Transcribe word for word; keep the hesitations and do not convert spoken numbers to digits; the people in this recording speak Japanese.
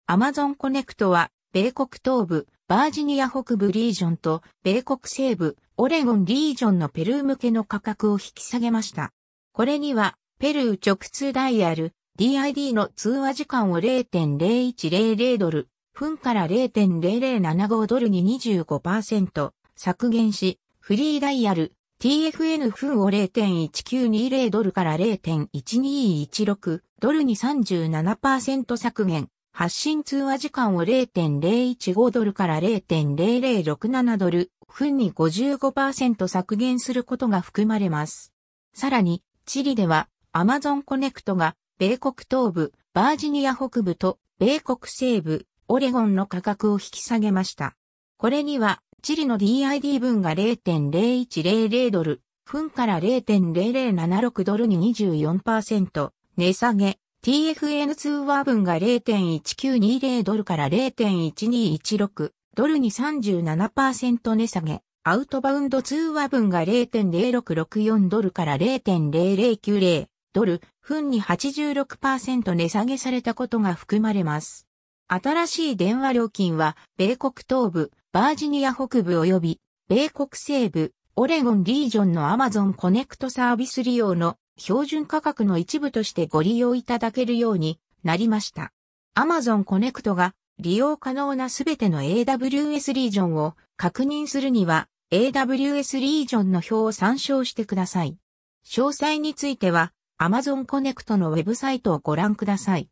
Amazon Connect は、米国東部、バージニア北部リージョンと、米国西部、オレゴンリージョンのペルー向けの価格を引き下げました。これには、ペルー直通ダイヤル、ディーアイディー の通話時間を れいてんれいいちぜろぜろ ドル、分から れいてんれいぜろななご ドルに にじゅうごパーセント 削減し、フリーダイヤル、ティーエフエヌ 分を れいてんいちきゅうにぜろ ドルから れいてんいちにいちろく ドルに さんじゅうななパーセント 削減。発信通話時間を れいてんれいいちご ドルから れいてんれいぜろろくなな ドル、分に ごじゅうごパーセント 削減することが含まれます。さらに、チリでは、Amazon Connect が、米国東部、バージニア北部と、米国西部、オレゴンの価格を引き下げました。これには、チリの ディーアイディー 分が れいてんれいいちぜろぜろ ドル、分から れいてんれいぜろななろく ドルに にじゅうよんパーセント、値下げ。ティーエフエヌ 通話分が れいてんいちきゅうにぜろ ドルから れいてんいちにいちろく ドルに さんじゅうななパーセント 値下げ。アウトバウンド通話分が れいてんれいろくろくよん ドルから れいてんれいぜろきゅうぜろ ドル、分に はちじゅうろくパーセント 値下げされたことが含まれます。新しい電話料金は、米国東部、バージニア北部及び、米国西部、オレゴンリージョンの Amazon Connect サービス利用の標準価格の一部としてご利用いただけるようになりました。Amazon Connect が利用可能なすべての エーダブリューエス リージョンを確認するには エーダブリューエス リージョンの表を参照してください。詳細については Amazon Connect のウェブサイトをご覧ください。